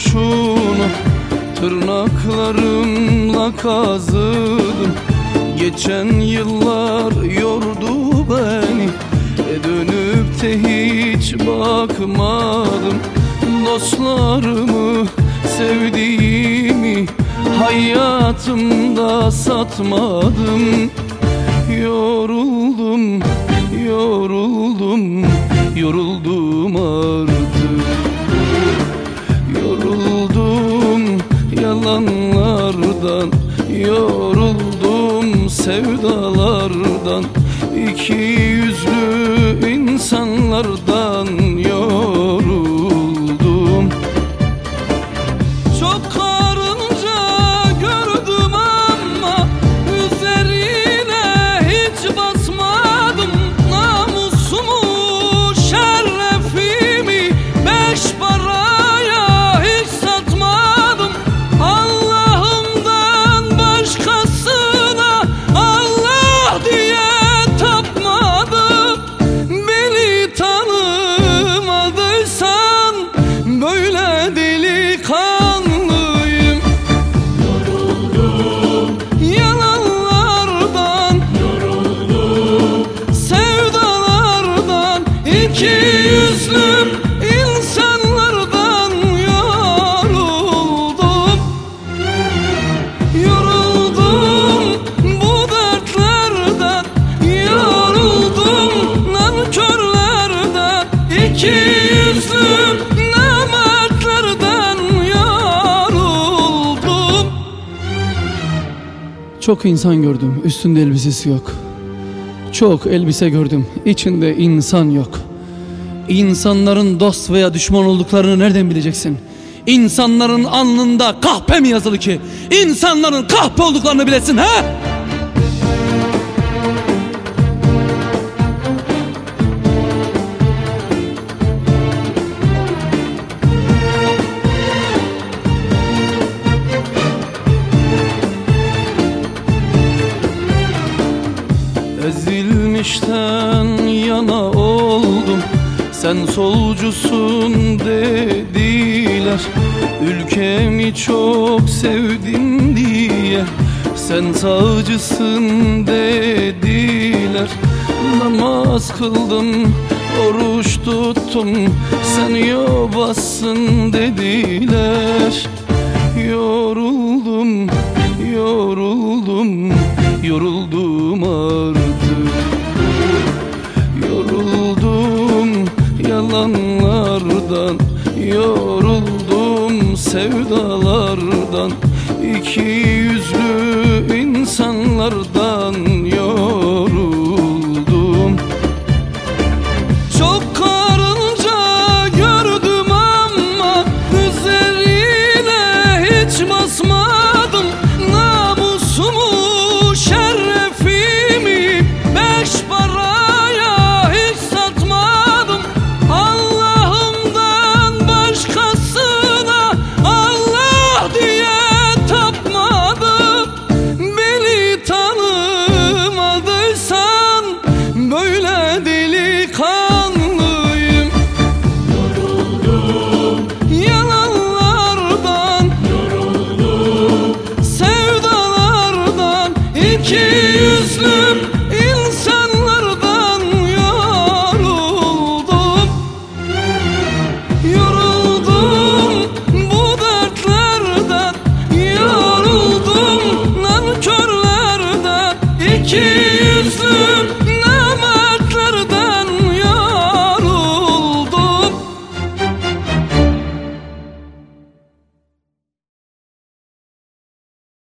kurşunu tırnaklarımla kazıdım. Geçen yıllar yordu beni, dönüp de hiç bakmadım. Dostlarımı, sevdiğimi hayatımda satmadım. Yoruldum, yoruldum, yoruldum artık. Yoruldum yalanlardan, yoruldum sevdalardan, iki yüzlü insanlardan yoruldum. Çok karınca gördüm ama üzerine hiç basmadım. Namusumu, şerefimi beş paraya hiç satmadım. Allah'ımdan başkasına Allah diye tapmadım. Beni tanımadıysan böyle delikanlıyım. Yoruldum, Yalanlardan, yoruldum, sevdalardan, iki yüzlü insanlardan yoruldum. Yoruldum bu dertlerden, yoruldum nankörlerden, iki yüzlü namertlerden yoruldum. Çok insan gördüm, üstünde elbisesi yok. Çok elbise gördüm, içinde insan yok. İnsanların dost veya düşman olduklarını nereden bileceksin? İnsanların alnında kahpe mi yazılı ki İnsanların kahpe olduklarını bilesin ha? Ezilmişten yana oldum, sen solcusun dediler. Ülkemi çok sevdim diye sen sağcısın dediler. Namaz kıldım, oruç tuttum, sen yobazsın dediler. Yoruldum, yoruldum, yoruldum artık. Yoruldum yalanlardan, yoruldum sevdalardan, iki yüzlü insanlardan yoruldum. Çok karınca gördüm ama üzerine hiç basmadım. Namusumu, şerefimi beş paraya hiç satmadım. Allah'ımdan başkasına Allah diye tapmadım. Beni tanımadıysan böyle delikanlıyım. yoruldum, Yalanlardan, yoruldum, sevdalardan, iki yüzlü insanlardan yoruldum. Yoruldum bu dertlerden, yoruldum nankörlerden, iki